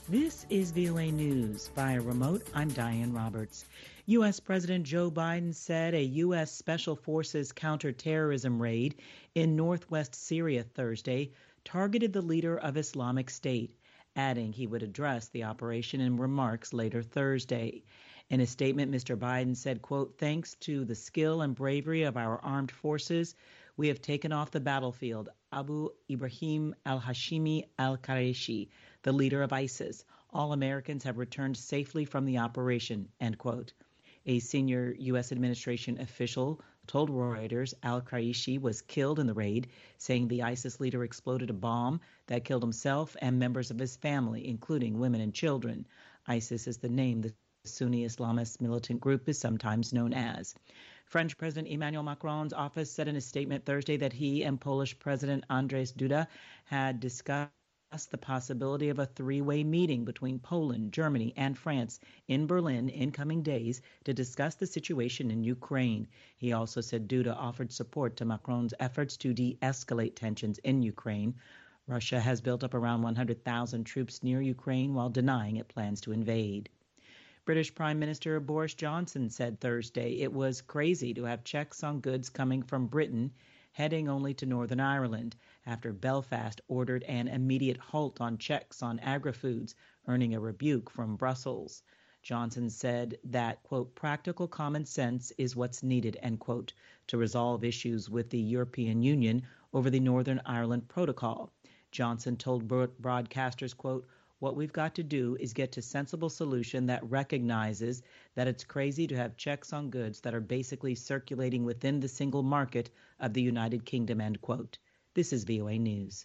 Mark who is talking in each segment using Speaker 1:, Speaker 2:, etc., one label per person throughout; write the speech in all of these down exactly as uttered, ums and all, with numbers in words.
Speaker 1: This is V O A News. Via remote, I'm Diane Roberts. U S. President Joe Biden said a U S. Special Forces counterterrorism raid in northwest Syria Thursday targeted the leader of Islamic State, adding he would address the operation in remarks later Thursday. In a statement, Mister Biden said, quote, "Thanks to the skill and bravery of our armed forces, we have taken off the battlefield Abu Ibrahim al-Hashimi al-Qurayshi, the leader of ISIS. All Americans have returned safely from the operation," end quote. A senior U S administration official told Reuters al-Qurayshi was killed in the raid, saying the ISIS leader exploded a bomb that killed himself and members of his family, including women and children. ISIS is the name the Sunni Islamist militant group is sometimes known as. French President Emmanuel Macron's office said in a statement Thursday that he and Polish President Andrzej Duda had discussed the possibility of a three-way meeting between Poland, Germany, and France in Berlin in coming days to discuss the situation in Ukraine. He also said Duda offered support to Macron's efforts to de-escalate tensions in Ukraine. Russia has built up around one hundred thousand troops near Ukraine while denying it plans to invade. British Prime Minister Boris Johnson said Thursday it was crazy to have checks on goods coming from Britain heading only to Northern Ireland after Belfast ordered an immediate halt on checks on agri-foods, earning a rebuke from Brussels. Johnson said that, quote, "practical common sense is what's needed," end quote, to resolve issues with the European Union over the Northern Ireland Protocol. Johnson told broadcasters, quote, "What we've got to do is get to a sensible solution that recognizes that it's crazy to have checks on goods that are basically circulating within the single market of the United Kingdom," end quote. This is V O A News.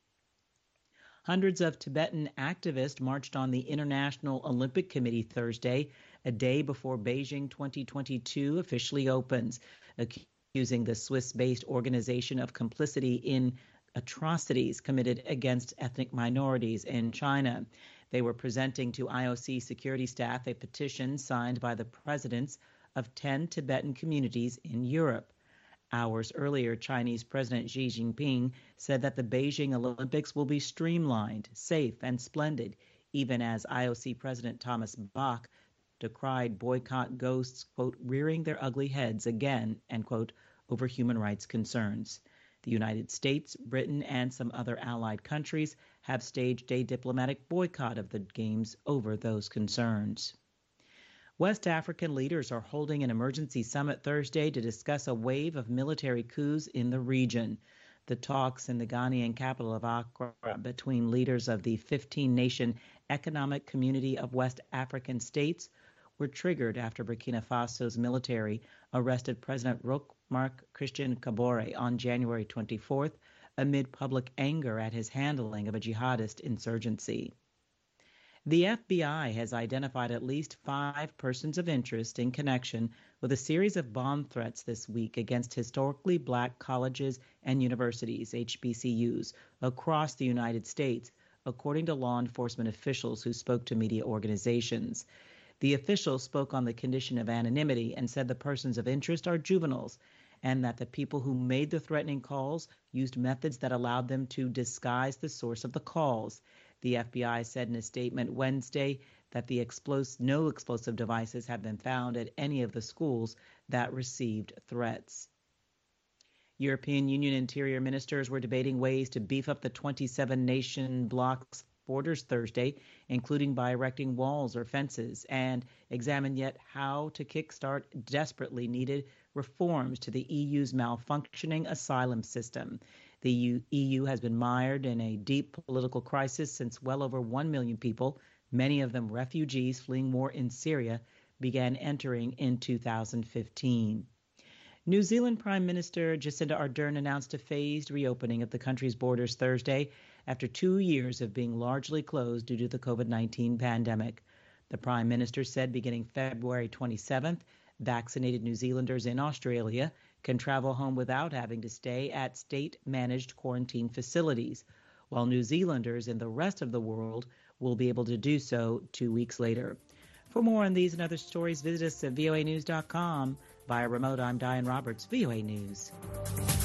Speaker 1: Hundreds of Tibetan activists marched on the International Olympic Committee Thursday, a day before Beijing twenty twenty-two officially opens, accusing the Swiss-based organization of complicity in atrocities committed against ethnic minorities in China. They were presenting to I O C security staff a petition signed by the presidents of ten Tibetan communities in Europe. Hours earlier, Chinese President Xi Jinping said that the Beijing Olympics will be streamlined, safe, and splendid, even as I O C President Thomas Bach decried boycott ghosts, quote, "rearing their ugly heads again," end quote, over human rights concerns. The United States, Britain, and some other allied countries have staged a diplomatic boycott of the Games over those concerns. West African leaders are holding an emergency summit Thursday to discuss a wave of military coups in the region. The talks in the Ghanaian capital of Accra between leaders of the fifteen-nation Economic Community of West African States were triggered after Burkina Faso's military arrested President Roch Marc Christian Kabore on January twenty-fourth amid public anger at his handling of a jihadist insurgency. The F B I has identified at least five persons of interest in connection with a series of bomb threats this week against historically black colleges and universities, H B C Us, across the United States, according to law enforcement officials who spoke to media organizations. The officials spoke on the condition of anonymity and said the persons of interest are juveniles and that the people who made the threatening calls used methods that allowed them to disguise the source of the calls. The F B I said in a statement Wednesday that the explos- no explosive devices have been found at any of the schools that received threats. European Union interior ministers were debating ways to beef up the twenty-seven nation bloc's borders Thursday, including by erecting walls or fences, and examine yet how to kickstart desperately needed reforms to the E U's malfunctioning asylum system. The E U has been mired in a deep political crisis since well over one million people, many of them refugees fleeing war in Syria, began entering in two thousand fifteen. New Zealand Prime Minister Jacinda Ardern announced a phased reopening of the country's borders Thursday after two years of being largely closed due to the COVID nineteen pandemic. The Prime Minister said beginning February twenty-seventh, vaccinated New Zealanders in Australia can travel home without having to stay at state-managed quarantine facilities, while New Zealanders in the rest of the world will be able to do so two weeks later. For more on these and other stories, visit us at V O A news dot com. Via remote, I'm Diane Roberts, V O A News.